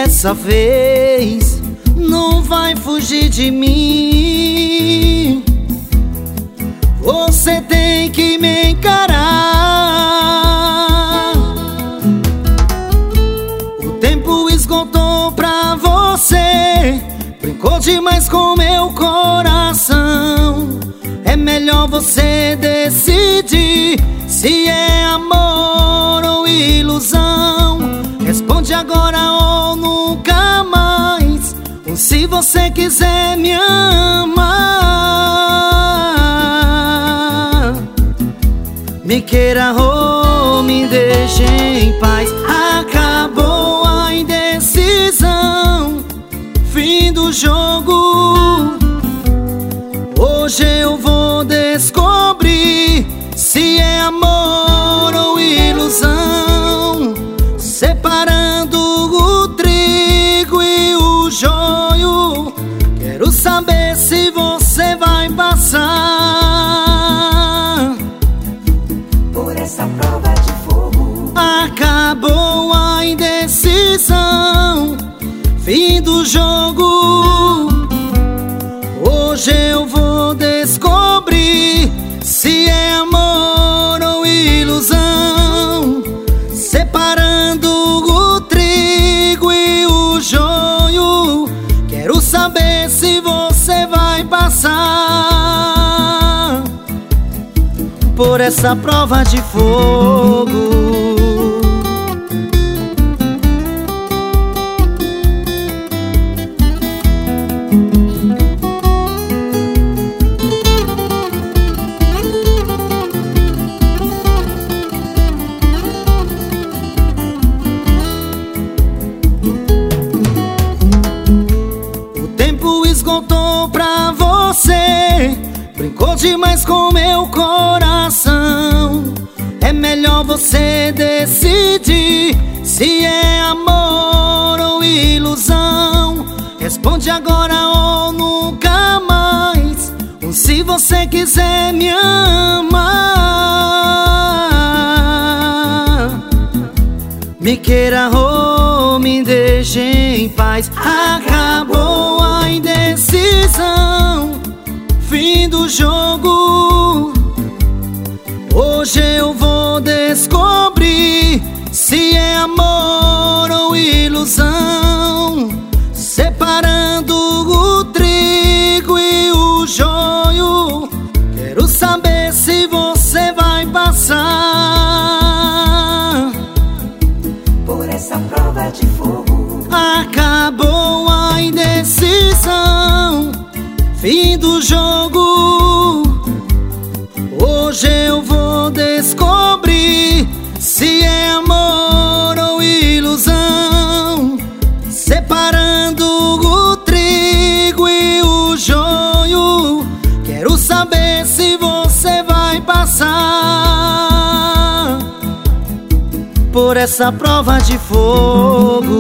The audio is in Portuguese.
dessa vez não vai fugir de mim. Você tem que me encarar. O tempo esgotou pra você, brincou demais com meu coração. É melhor você decidir se é amor ou ilusão. Responde agora ou nunca mais, ou se você quiser me amar. Me queira ou me deixe em paz. Acabou a indecisão, fim do jogo. Hoje eu vou descobrir se é amor ou ilusão, separando o trigo e o joio. Quero saber se você vai passar por essa prova de fogo. Acabou a indecisão, fim do jogo. Hoje eu vou descobrir se é amor ou ilusão, separando o trigo e o joio. Quero saber se você vai passar por essa prova de fogo. Esgotou pra você, brincou demais com meu coração. É melhor você decidir se é amor ou ilusão. Responde agora ou nunca mais, ou se você quiser me amar. Me queira ou me deixe em paz. Acabou a indecisão, fim do jogo. Hoje eu vou descobrir se é amor ou ilusão, separando o trigo e o joio. Quero saber se você vai passar por essa prova de fogo. Acabou a indecisão, fim do jogo. Hoje eu vou descobrir se é amor ou ilusão, separando o trigo e o joio. Quero saber se você vai passar por essa prova de fogo.